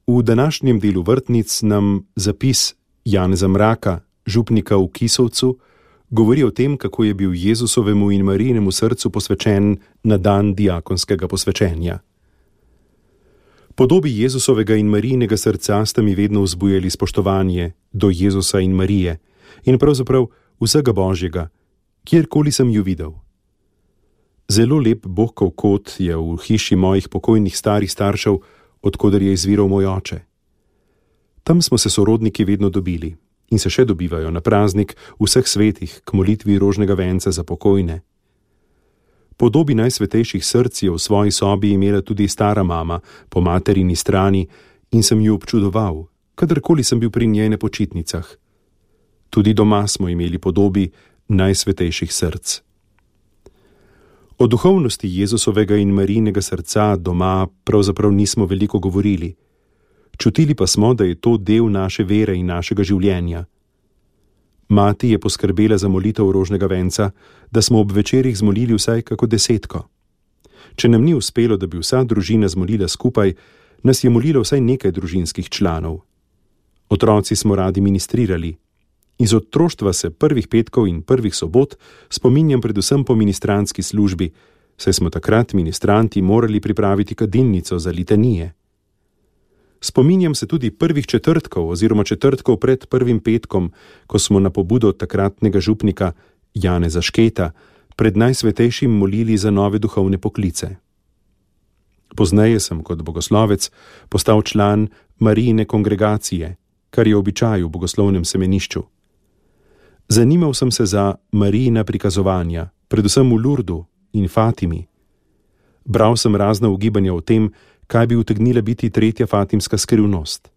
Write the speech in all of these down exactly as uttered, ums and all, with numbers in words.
V današnjem delu vrtnic nam zapis Janeza Mraka, župnika v Kisovcu, govori o tem, kako je bil Jezusovemu in Marijinemu srcu posvečen na dan diakonskega posvečenja. Podobi Jezusovega in Marijinega srca sta mi vedno vzbujali spoštovanje do Jezusa in Marije in pravzaprav vsega Božjega, kjerkoli sem ju videl. Zelo lep Bohkov kot je v hiši mojih pokojnih starih staršev, odkoder je izviral moj oče. Tam smo se sorodniki vedno dobili in se še dobivajo na praznik vseh svetih k molitvi rožnega venca za pokojne. Podobi najsvetejših src je v svoji sobi imela tudi stara mama po materini strani in sem ju občudoval, kadarkoli sem bil pri njej na počitnicah. Tudi doma smo imeli podobi najsvetejših src. O duhovnosti Jezusovega in Marijinega srca doma pravzaprav nismo veliko govorili. Čutili pa smo, da je to del naše vere in našega življenja. Mati je poskrbela za molitev rožnega venca, da smo ob večerih zmolili vsaj kako desetko. Če nam ni uspelo, da bi vsa družina zmolila skupaj, nas je molilo vsaj nekaj družinskih članov. Otroci smo radi ministrirali. Iz otroštva se prvih petkov in prvih sobot spominjam predvsem po ministrantski službi, saj smo takrat ministranti morali pripraviti kadilnico za litanije. Spominjam se tudi prvih četrtkov oziroma četrtkov pred prvim petkom, ko smo na pobudo takratnega župnika Janeza Šketa pred najsvetejšim molili za nove duhovne poklice. Pozneje sem kot bogoslovec postal član Marijine kongregacije, kar je običaj v bogoslovnem semenišču. Zanimal sem se za Marijina prikazovanja, predvsem v Lurdu in Fatimi. Bral sem razna ugibanja o tem, kaj bi utegnila biti tretja fatimska skrivnost.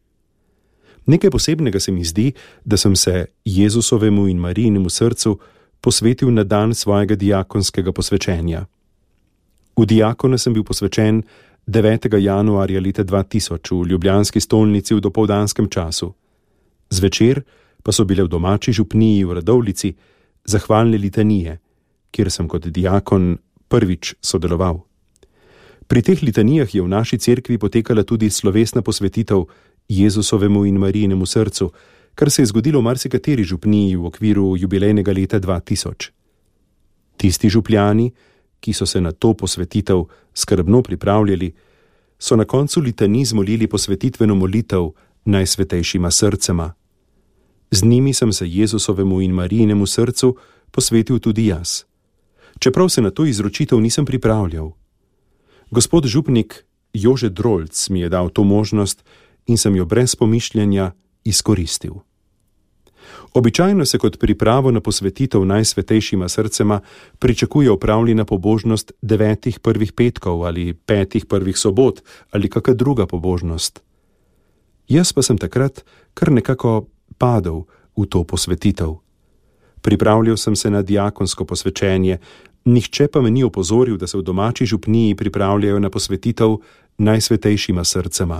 Nekaj posebnega se mi zdi, da sem se Jezusovemu in Marijinemu srcu posvetil na dan svojega diakonskega posvečenja. V diakona sem bil posvečen devetega januarja leta dva tisoč v ljubljanski stolnici v dopoldanskem času. Zvečer pa so bile v domači župniji v Radovljici zahvalne litanije, kjer sem kot diakon prvič sodeloval. Pri teh litanijah je v naši cerkvi potekala tudi slovesna posvetitev Jezusovemu in Marijinemu srcu, kar se je zgodilo v marsikateri župniji v okviru jubilejnega leta dva tisoč. Tisti župljani, ki so se na to posvetitev skrbno pripravljali, so na koncu litanij zmolili posvetitveno molitev najsvetejšima srcema. Z njimi sem se Jezusovemu in Marijinemu srcu posvetil tudi jaz. Čeprav se na to izročitev nisem pripravljal. Gospod župnik Jože Drolc mi je dal to možnost in sem jo brez pomišljanja izkoristil. Običajno se kot pripravo na posvetitev najsvetejšima srcema pričakuje opravljena pobožnost devetih prvih petkov ali petih prvih sobot ali kakšna druga pobožnost. Jaz pa sem takrat kar nekako padel v to posvetitev. Pripravljal sem se na diakonsko posvečenje, nihče pa me ni opozoril, da se v domači župniji pripravljajo na posvetitev najsvetejšima srcema.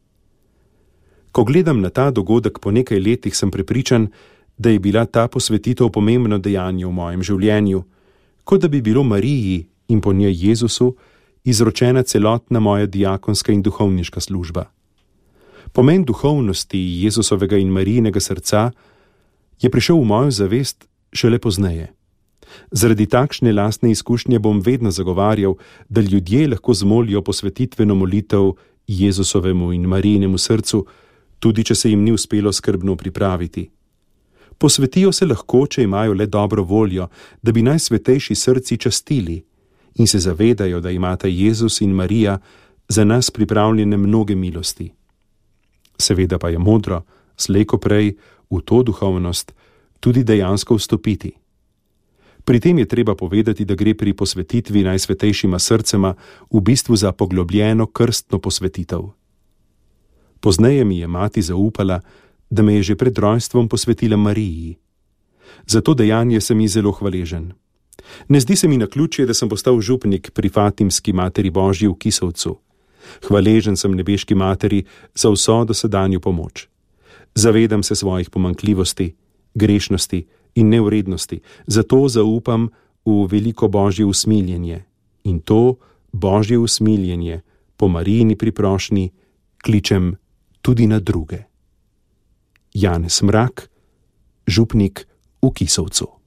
Ko gledam na ta dogodek po nekaj letih, sem prepričan, da je bila ta posvetitev pomembno dejanje v mojem življenju, kot da bi bilo Mariji in po njej Jezusu izročena celotna moja diakonska in duhovniška služba. Pomen duhovnosti Jezusovega in Marijinega srca je prišel v mojo zavest šele pozneje. Zaradi takšne lastne izkušnje bom vedno zagovarjal, da ljudje lahko zmolijo posvetitveno molitev Jezusovemu in Marijinemu srcu, tudi če se jim ni uspelo skrbno pripraviti. Posvetijo se lahko, če imajo le dobro voljo, da bi najsvetejši srci častili in se zavedajo, da imata Jezus in Marija za nas pripravljene mnoge milosti. Seveda pa je modro, slej ko prej, v to duhovnost tudi dejansko vstopiti. Pri tem je treba povedati, da gre pri posvetitvi najsvetejšima srcema v bistvu za poglobljeno krstno posvetitev. Pozneje mi je mati zaupala, da me je že pred rojstvom posvetila Mariji. Za to dejanje sem ji zelo hvaležen. Ne zdi se mi naključje, da sem postal župnik pri Fatimski Materi Božji v Kisovcu. Hvaležen sem nebeški Materi za vso dosedanjo pomoč. Zavedam se svojih pomanjkljivosti, grešnosti in nevrednosti, zato zaupam v veliko Božje usmiljenje. In to Božje usmiljenje po Marijini priprošnji kličem tudi na druge. Janez Mrak, župnik v Kisovcu.